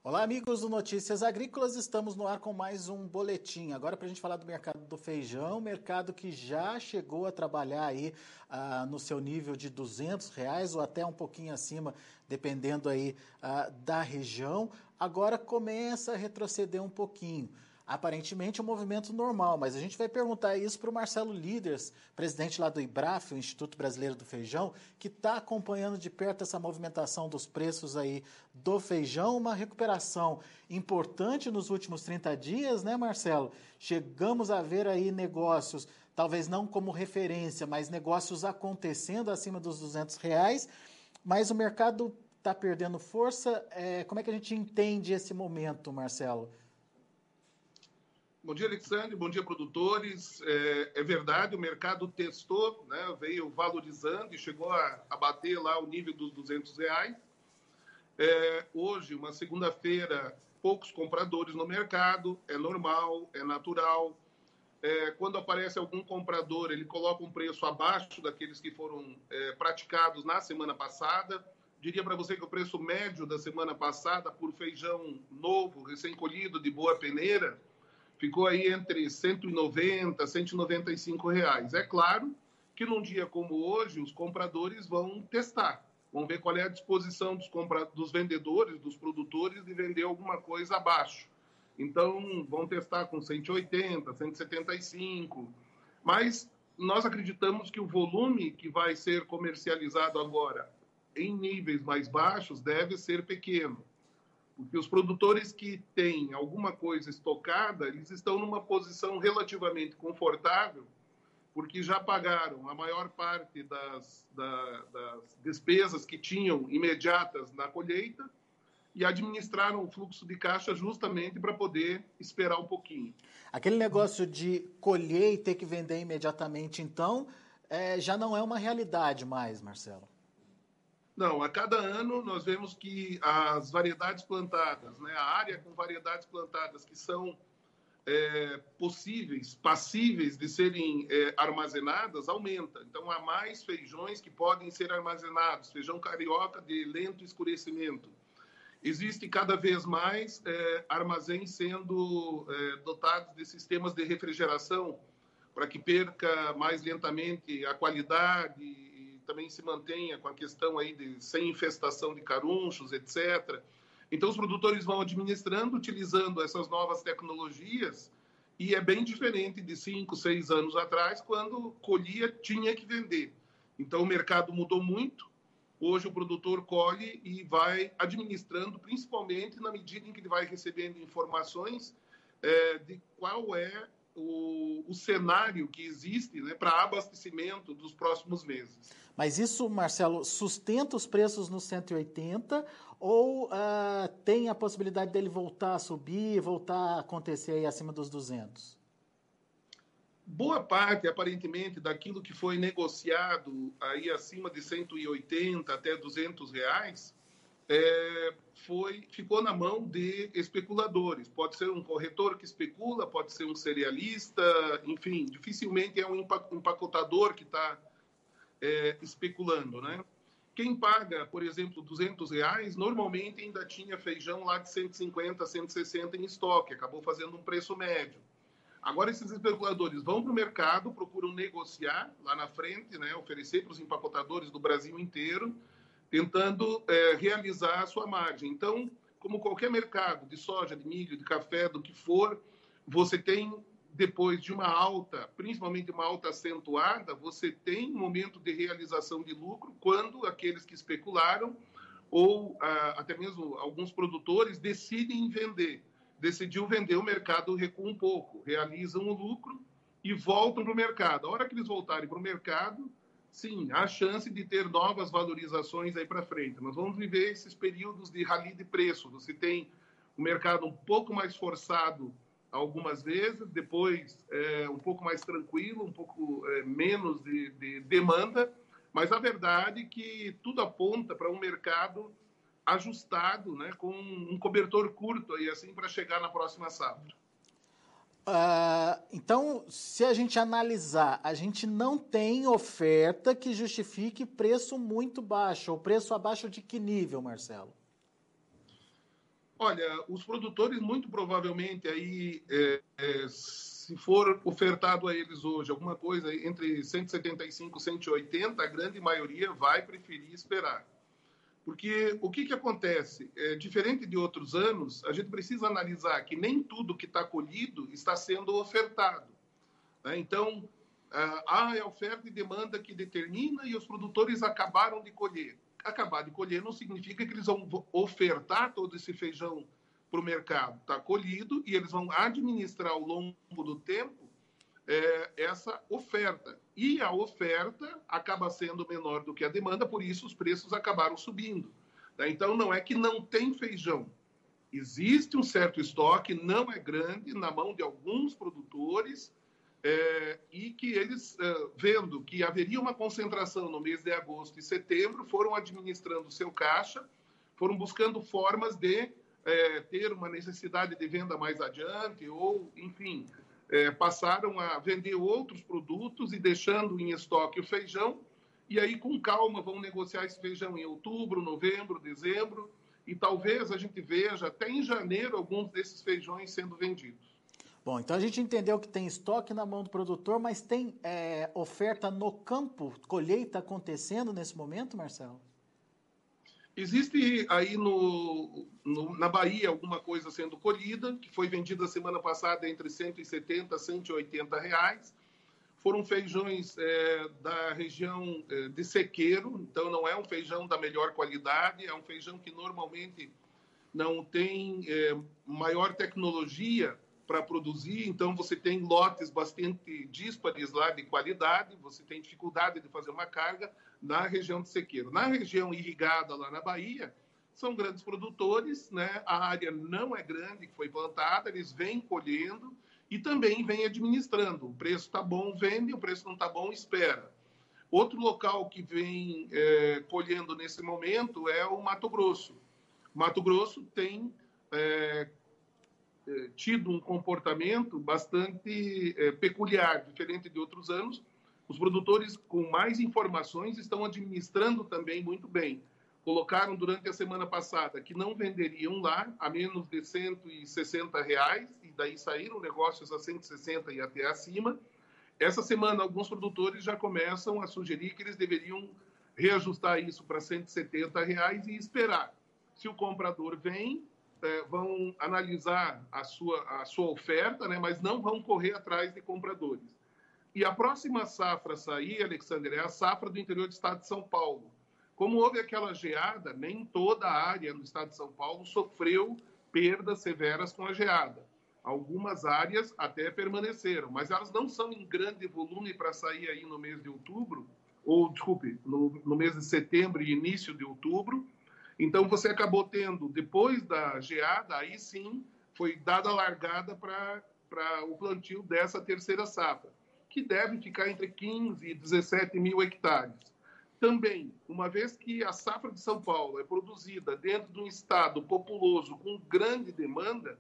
Olá, amigos do Notícias Agrícolas, estamos no ar com mais um boletim. Agora para a gente falar do mercado do feijão, mercado que já chegou a trabalhar aí no seu nível de R$ 200 ou até um pouquinho acima, dependendo aí da região. Agora começa a retroceder um pouquinho. Aparentemente é um movimento normal, mas a gente vai perguntar isso para o Marcelo Líders, presidente lá do IBRAF, o Instituto Brasileiro do Feijão, que está acompanhando de perto essa movimentação dos preços aí do feijão, uma recuperação importante nos últimos 30 dias, né, Marcelo? Chegamos a ver aí negócios, talvez não como referência, mas negócios acontecendo acima dos R$ 200, mas o mercado está perdendo força. Como é que a gente entende esse momento, Marcelo? Bom dia, Alexandre. Bom dia, produtores. É verdade, o mercado testou, né, veio valorizando e chegou a bater lá o nível dos R$ 200. Hoje, uma segunda-feira, poucos compradores no mercado, é normal, é natural. Quando aparece algum comprador, ele coloca um preço abaixo daqueles que foram praticados na semana passada. Diria para você que o preço médio da semana passada por feijão novo, recém-colhido, de boa peneira, ficou aí entre R$ 190 e R$ 195. É claro que num dia como hoje, os compradores vão testar, vão ver qual é a disposição dos vendedores, dos produtores, de vender alguma coisa abaixo. Então, vão testar com 180, 175. Mas nós acreditamos que o volume que vai ser comercializado agora em níveis mais baixos deve ser pequeno. Porque os produtores que têm alguma coisa estocada, eles estão numa posição relativamente confortável, porque já pagaram a maior parte das despesas que tinham imediatas na colheita e administraram o fluxo de caixa justamente para poder esperar um pouquinho. Aquele negócio de colher e ter que vender imediatamente, então, já não é uma realidade mais, Marcelo. Não, a cada ano nós vemos que as variedades plantadas, né, a área com variedades plantadas que são passíveis de serem armazenadas, aumenta. Então, há mais feijões que podem ser armazenados, feijão carioca de lento escurecimento. Existe cada vez mais armazéns sendo dotados de sistemas de refrigeração para que perca mais lentamente a qualidade, também se mantenha com a questão aí de sem infestação de carunchos, etc. Então, os produtores vão administrando, utilizando essas novas tecnologias, e é bem diferente de 5, 6 anos atrás, quando colhia, tinha que vender. Então, o mercado mudou muito. Hoje, o produtor colhe e vai administrando, principalmente na medida em que ele vai recebendo informações de qual é o cenário que existe, né, para abastecimento dos próximos meses. Mas isso, Marcelo, sustenta os preços nos 180 ou tem a possibilidade dele voltar a subir, voltar a acontecer aí acima dos 200? Boa parte, aparentemente, daquilo que foi negociado aí acima de 180 até R$ 200, ficou na mão de especuladores. Pode ser um corretor que especula, pode ser um cerealista, enfim, dificilmente é um empacotador que está especulando, né? Quem paga, por exemplo, R$ 200, normalmente ainda tinha feijão lá de 150, 160 em estoque, acabou fazendo um preço médio. Agora esses especuladores vão para o mercado, procuram negociar lá na frente, né, oferecer para os empacotadores do Brasil inteiro, tentando realizar a sua margem. Então, como qualquer mercado de soja, de milho, de café, do que for, você tem, depois de uma alta, principalmente uma alta acentuada, você tem um momento de realização de lucro quando aqueles que especularam ou até mesmo alguns produtores decidem vender. Decidiu vender, o mercado recua um pouco, realizam o lucro e voltam para o mercado. A hora que eles voltarem para o mercado, sim, há chance de ter novas valorizações aí para frente. Nós vamos viver esses períodos de rally de preço. Você tem o mercado um pouco mais forçado algumas vezes, depois um pouco mais tranquilo, um pouco menos de demanda, mas a verdade é que tudo aponta para um mercado ajustado, né, com um cobertor curto aí, assim, para chegar na próxima safra. Então, se a gente analisar, a gente não tem oferta que justifique preço muito baixo, ou preço abaixo de que nível, Marcelo? Olha, os produtores, muito provavelmente, aí, se for ofertado a eles hoje alguma coisa entre 175 e 180, a grande maioria vai preferir esperar. Porque o que acontece? Diferente de outros anos, a gente precisa analisar que nem tudo que está colhido está sendo ofertado. Né? Então, é a oferta e demanda que determina e os produtores acabaram de colher. Acabar de colher não significa que eles vão ofertar todo esse feijão para o mercado. Está colhido e eles vão administrar ao longo do tempo essa oferta. E a oferta acaba sendo menor do que a demanda, por isso os preços acabaram subindo. Tá? Então, não é que não tem feijão. Existe um certo estoque, não é grande, na mão de alguns produtores, e que eles, vendo que haveria uma concentração no mês de agosto e setembro, foram administrando o seu caixa, foram buscando formas de ter uma necessidade de venda mais adiante, ou, enfim, passaram a vender outros produtos e deixando em estoque o feijão, e aí, com calma, vão negociar esse feijão em outubro, novembro, dezembro, e talvez a gente veja até em janeiro alguns desses feijões sendo vendidos. Bom, então a gente entendeu que tem estoque na mão do produtor, mas tem oferta no campo, colheita acontecendo nesse momento, Marcelo? Existe aí na Bahia alguma coisa sendo colhida, que foi vendida semana passada entre 170 e 180 reais. Foram feijões da região de Sequeiro, então não é um feijão da melhor qualidade, é um feijão que normalmente não tem maior tecnologia para produzir, então você tem lotes bastante díspares lá de qualidade, você tem dificuldade de fazer uma carga na região de Sequeiro. Na região irrigada lá na Bahia, são grandes produtores, né? A área não é grande que foi plantada, eles vêm colhendo e também vêm administrando. O preço está bom, vende, o preço não está bom, espera. Outro local que vem colhendo nesse momento é o Mato Grosso. Mato Grosso tem tido um comportamento bastante peculiar, diferente de outros anos. Os produtores com mais informações estão administrando também muito bem. Colocaram durante a semana passada que não venderiam lá a menos de R$160, e daí saíram negócios a 160 e até acima. Essa semana, alguns produtores já começam a sugerir que eles deveriam reajustar isso para R$170 e esperar. Se o comprador vem, vão analisar a sua oferta, né, mas não vão correr atrás de compradores. E a próxima safra a sair, Alexandre, é a safra do interior do estado de São Paulo. Como houve aquela geada, nem toda a área do estado de São Paulo sofreu perdas severas com a geada. Algumas áreas até permaneceram, mas elas não são em grande volume para sair aí no mês de outubro, ou, desculpe, no mês de setembro e início de outubro. Então, você acabou tendo, depois da geada, aí sim, foi dada a largada para o plantio dessa terceira safra, que deve ficar entre 15 e 17 mil hectares. Também, uma vez que a safra de São Paulo é produzida dentro de um estado populoso com grande demanda,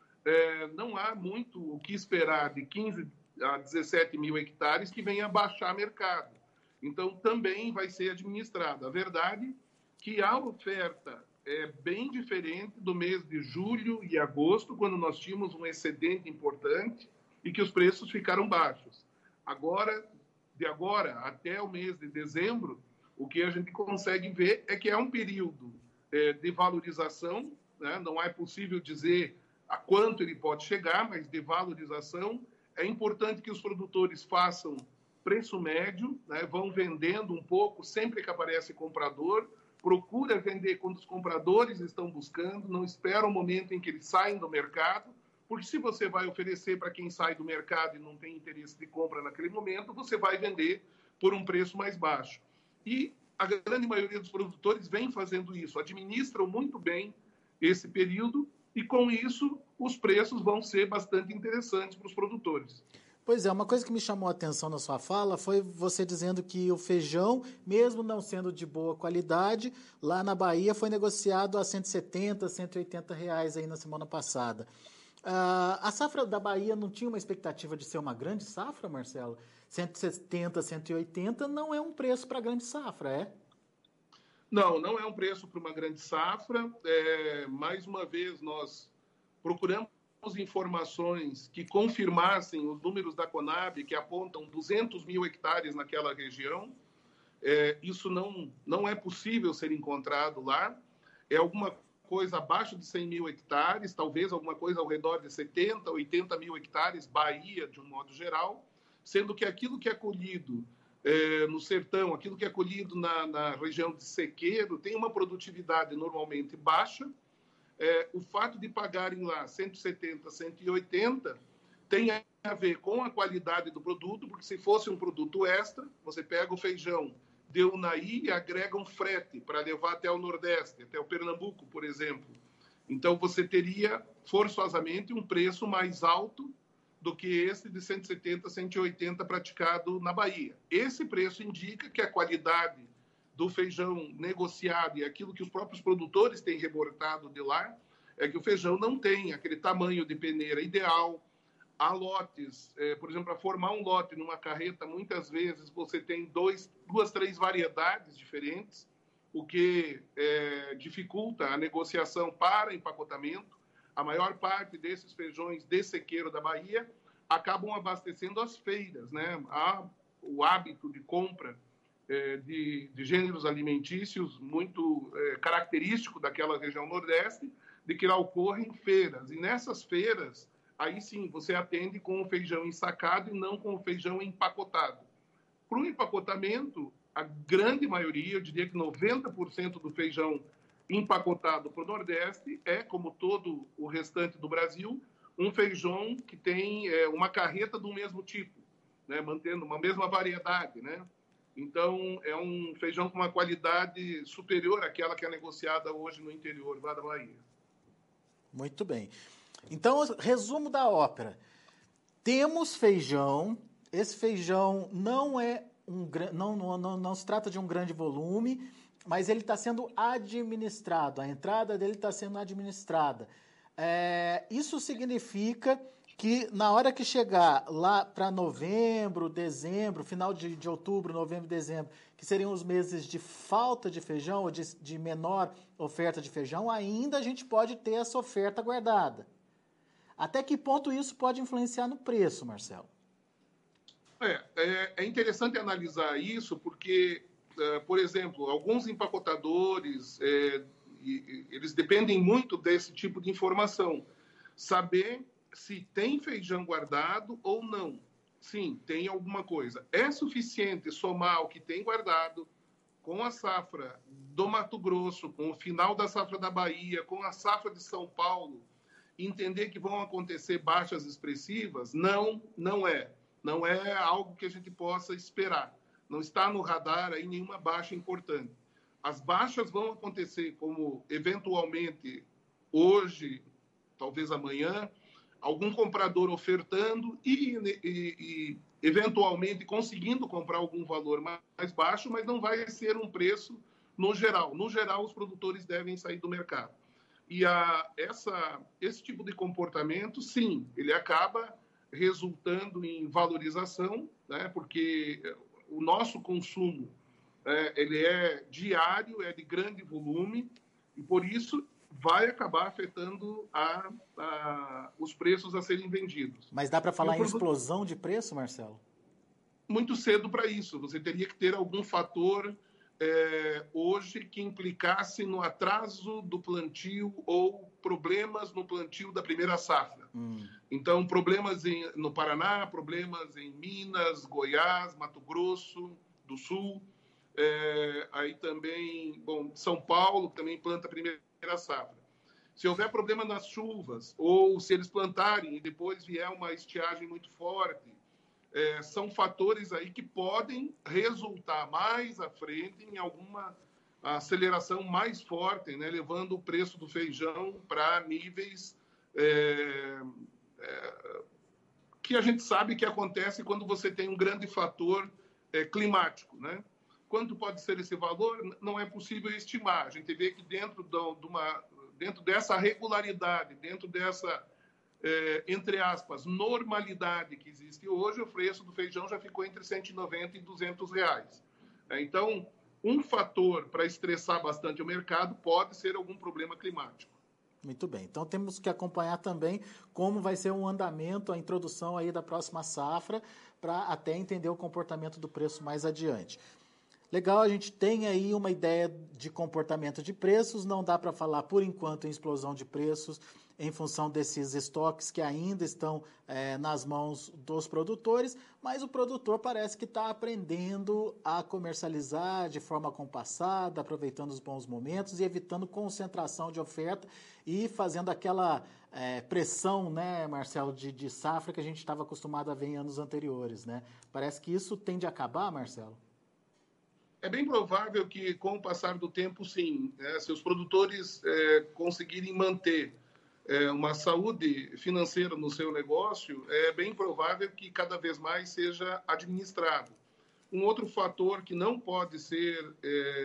não há muito o que esperar de 15 a 17 mil hectares que venha baixar mercado. Então, também vai ser administrado. A verdade que a oferta é bem diferente do mês de julho e agosto, quando nós tínhamos um excedente importante e que os preços ficaram baixos. Agora, de agora até o mês de dezembro, o que a gente consegue ver é que é um período de valorização, né? Não é possível dizer a quanto ele pode chegar, mas de valorização. É importante que os produtores façam preço médio, né? Vão vendendo um pouco sempre que aparece comprador, procura vender quando os compradores estão buscando, não espera o momento em que eles saem do mercado, porque se você vai oferecer para quem sai do mercado e não tem interesse de compra naquele momento, você vai vender por um preço mais baixo. E a grande maioria dos produtores vem fazendo isso, administram muito bem esse período e, com isso, os preços vão ser bastante interessantes para os produtores. Pois é, uma coisa que me chamou a atenção na sua fala foi você dizendo que o feijão, mesmo não sendo de boa qualidade, lá na Bahia foi negociado a R$170, R$180 aí na semana passada. A safra da Bahia não tinha uma expectativa de ser uma grande safra, Marcelo? 170, 180 não é um preço para grande safra, é? Não, não é um preço para uma grande safra. Mais uma vez, nós procuramos informações que confirmassem os números da Conab, que apontam 200 mil hectares naquela região. Isso não é possível ser encontrado lá. É alguma coisa abaixo de 100 mil hectares, talvez alguma coisa ao redor de 70, 80 mil hectares, Bahia, de um modo geral, sendo que aquilo que é colhido no sertão, aquilo que é colhido na região de sequeiro, tem uma produtividade normalmente baixa. O fato de pagarem lá 170, 180 tem a ver com a qualidade do produto, porque se fosse um produto extra, você pega o feijão de Unai e agrega um frete para levar até o Nordeste, até o Pernambuco, por exemplo. Então, você teria forçosamente um preço mais alto do que esse de 170, 180 praticado na Bahia. Esse preço indica que a qualidade do feijão negociado e aquilo que os próprios produtores têm reportado de lá é que o feijão não tem aquele tamanho de peneira ideal. Há lotes, por exemplo, para formar um lote numa carreta, muitas vezes você tem duas, três variedades diferentes, o que dificulta a negociação para empacotamento. A maior parte desses feijões de sequeiro da Bahia acabam abastecendo as feiras, né? Há o hábito de compra de gêneros alimentícios muito característico daquela região Nordeste, de que lá ocorrem feiras. E nessas feiras, aí sim, você atende com o feijão ensacado e não com o feijão empacotado. Para o empacotamento, a grande maioria, eu diria que 90% do feijão empacotado para o Nordeste como todo o restante do Brasil, um feijão que tem uma carreta do mesmo tipo, né, mantendo uma mesma variedade, né? Então, é um feijão com uma qualidade superior àquela que é negociada hoje no interior lá da Bahia. Muito bem. Então, resumo da ópera. Temos feijão, esse feijão não se trata de um grande volume, mas ele está sendo administrado, a entrada dele está sendo administrada. Isso significa que na hora que chegar lá para novembro, dezembro, final de outubro, novembro, dezembro, que seriam os meses de falta de feijão ou de menor oferta de feijão, ainda a gente pode ter essa oferta guardada. Até que ponto isso pode influenciar no preço, Marcelo? É interessante analisar isso porque, por exemplo, alguns empacotadores, eles dependem muito desse tipo de informação. Saber se tem feijão guardado ou não. Sim, tem alguma coisa. É suficiente somar o que tem guardado com a safra do Mato Grosso, com o final da safra da Bahia, com a safra de São Paulo, entender que vão acontecer baixas expressivas? Não, não é. Não é algo que a gente possa esperar. Não está no radar aí nenhuma baixa importante. As baixas vão acontecer como, eventualmente, hoje, talvez amanhã, algum comprador ofertando e eventualmente, conseguindo comprar algum valor mais baixo, mas não vai ser um preço no geral. No geral, os produtores devem sair do mercado. E esse tipo de comportamento, sim, ele acaba resultando em valorização, né? Porque o nosso consumo ele é diário, é de grande volume, e por isso vai acabar afetando os preços a serem vendidos. Mas dá para falar em explosão de preço, Marcelo? Muito cedo para isso. Você teria que ter algum fator hoje que implicasse no atraso do plantio ou problemas no plantio da primeira safra. Então, problemas no Paraná, problemas em Minas, Goiás, Mato Grosso do Sul, aí também, São Paulo também planta a primeira safra. Se houver problema nas chuvas, ou se eles plantarem e depois vier uma estiagem muito forte, são fatores aí que podem resultar mais à frente em alguma aceleração mais forte, né, levando o preço do feijão para níveis que a gente sabe que acontece quando você tem um grande fator climático, né? Quanto pode ser esse valor? Não é possível estimar. A gente vê que dentro dessa regularidade, dentro dessa, entre aspas, normalidade que existe hoje, o preço do feijão já ficou entre 190 e 200 reais. Então, um fator para estressar bastante o mercado pode ser algum problema climático. Muito bem. Então temos que acompanhar também como vai ser o andamento, a introdução aí da próxima safra, para até entender o comportamento do preço mais adiante. Legal, a gente tem aí uma ideia de comportamento de preços, não dá para falar por enquanto em explosão de preços em função desses estoques que ainda estão nas mãos dos produtores, mas o produtor parece que está aprendendo a comercializar de forma compassada, aproveitando os bons momentos e evitando concentração de oferta e fazendo aquela pressão, né, Marcelo, de safra que a gente estava acostumado a ver em anos anteriores, né? Parece que isso tende a acabar, Marcelo? É bem provável que, com o passar do tempo, sim, se os produtores conseguirem manter uma saúde financeira no seu negócio, é bem provável que cada vez mais seja administrado. Um outro fator que não pode ser,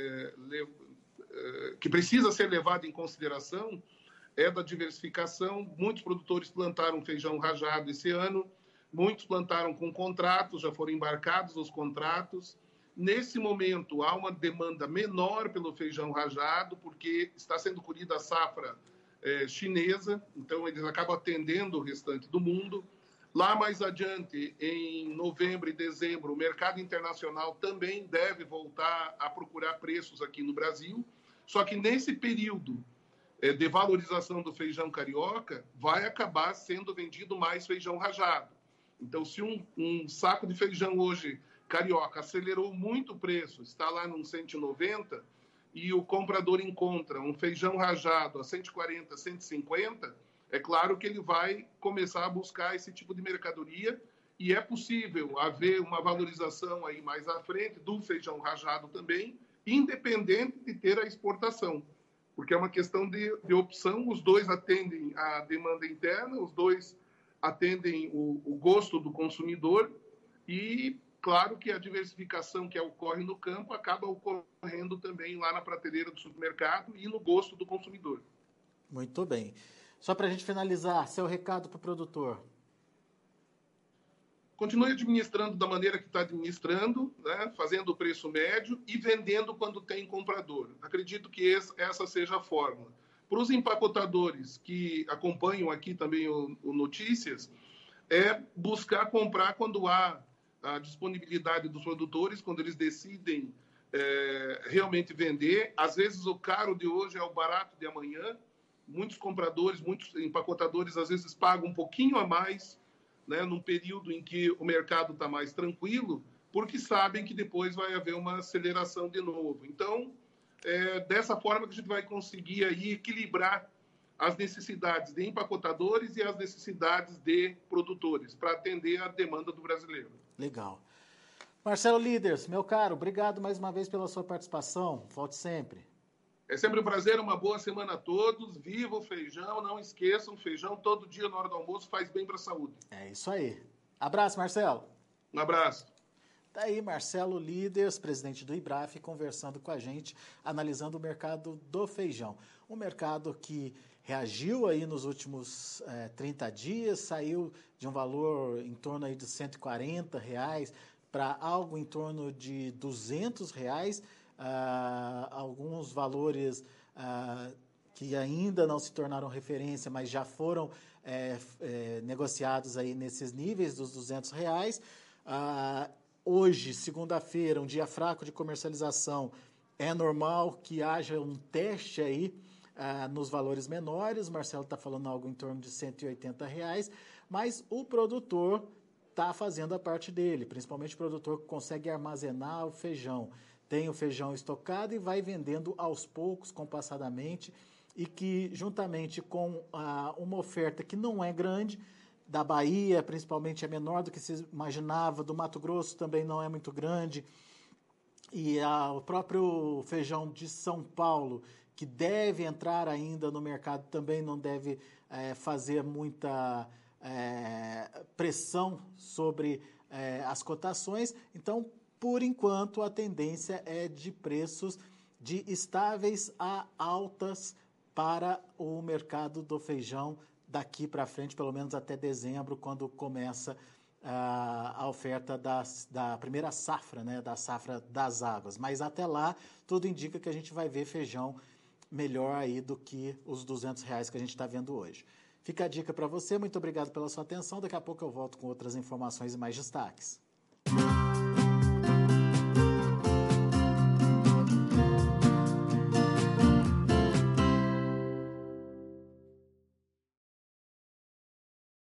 que precisa ser levado em consideração é da diversificação. Muitos produtores plantaram feijão rajado esse ano, muitos plantaram com contratos, já foram embarcados os contratos. Nesse momento, há uma demanda menor pelo feijão rajado, porque está sendo colhida a safra chinesa, então eles acabam atendendo o restante do mundo. Lá mais adiante, em novembro e dezembro, o mercado internacional também deve voltar a procurar preços aqui no Brasil, só que nesse período de valorização do feijão carioca, vai acabar sendo vendido mais feijão rajado. Então, se um saco de feijão hoje carioca acelerou muito o preço, está lá num 190, e o comprador encontra um feijão rajado a 140, 150, é claro que ele vai começar a buscar esse tipo de mercadoria, e é possível haver uma valorização aí mais à frente do feijão rajado também, independente de ter a exportação, porque é uma questão de opção. Os dois atendem a demanda interna, os dois atendem o gosto do consumidor, e claro que a diversificação que ocorre no campo acaba ocorrendo também lá na prateleira do supermercado e no gosto do consumidor. Muito bem. Só para a gente finalizar, seu recado para o produtor. Continue administrando da maneira que está administrando, né? Fazendo o preço médio e vendendo quando tem comprador. Acredito que essa seja a fórmula. Para os empacotadores que acompanham aqui também o Notícias, é buscar comprar quando há a disponibilidade dos produtores, quando eles decidem realmente vender. Às vezes o caro de hoje é o barato de amanhã. Muitos compradores, muitos empacotadores, às vezes pagam um pouquinho a mais, né, num período em que o mercado está mais tranquilo, porque sabem que depois vai haver uma aceleração de novo. Então, dessa forma que a gente vai conseguir aí equilibrar as necessidades de empacotadores e as necessidades de produtores, para atender a demanda do brasileiro. Legal. Marcelo Líderes, meu caro, obrigado mais uma vez pela sua participação. Volte sempre. É sempre um prazer, uma boa semana a todos. Viva o feijão, não esqueçam, feijão todo dia na hora do almoço faz bem para a saúde. É isso aí. Abraço, Marcelo. Um abraço. Tá aí Marcelo Líderes, presidente do IBRAF, conversando com a gente, analisando o mercado do feijão. Um mercado que reagiu aí nos últimos 30 dias, saiu de um valor em torno aí de R$140 para algo em torno de R$200, alguns valores que ainda não se tornaram referência, mas já foram negociados aí nesses níveis dos R$200. Hoje, segunda-feira, um dia fraco de comercialização, é normal que haja um teste aí nos valores menores. O Marcelo está falando algo em torno de R$180, mas o produtor está fazendo a parte dele, principalmente o produtor que consegue armazenar o feijão. Tem o feijão estocado e vai vendendo aos poucos, compassadamente, e que, juntamente com uma oferta que não é grande, da Bahia, principalmente, é menor do que se imaginava, do Mato Grosso também não é muito grande, e o próprio feijão de São Paulo, que deve entrar ainda no mercado, também não deve fazer muita pressão sobre as cotações. Então, por enquanto, a tendência é de preços de estáveis a altas para o mercado do feijão daqui para frente, pelo menos até dezembro, quando começa a oferta da primeira safra, né, da safra das águas. Mas até lá, tudo indica que a gente vai ver feijão melhor aí do que os R$ 200 que a gente está vendo hoje. Fica a dica para você, muito obrigado pela sua atenção. Daqui a pouco eu volto com outras informações e mais destaques.